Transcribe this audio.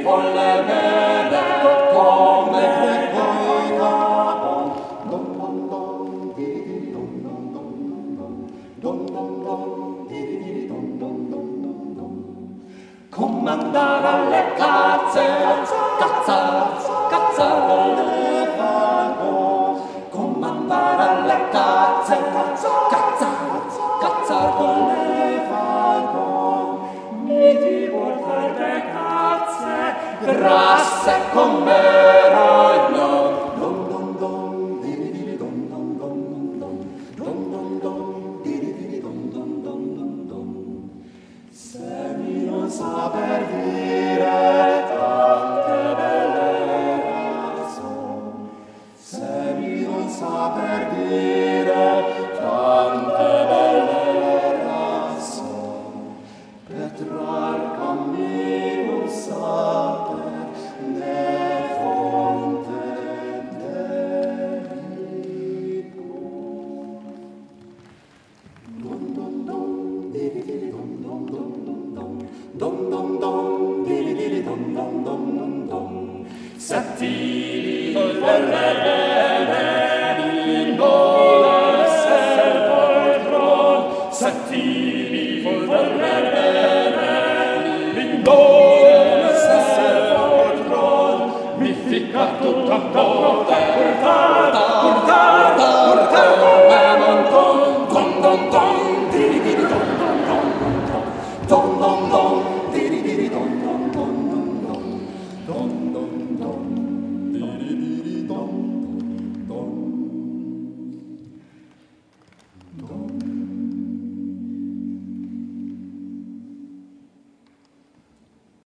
folle vede come coi capon. Dom dom dom, di dom dom dom dom dom dom, di dom dom dom dom. Comandare alle cazze, cazza, cazza le fango. Comandare alle cazze, cazza, cazza le fango. Mi ti portar le cazze, grasse come roglio. Dom dom dom, di dom dom dom dom, dom dom dom, di dom dom dom dom. Se mi non saper dire tante belle ragioni, se mi non saper dire tante belle ragioni, per trar cammino saper ne fonte dell'Ipo. Dom dom dom, di dom dom dom dom, dom dom dom, di dom dom dom dom. Settili folle bene, l'indole ser poltron. Settili folle bene, l'indole ser poltron. Mi fica tutta porta portata.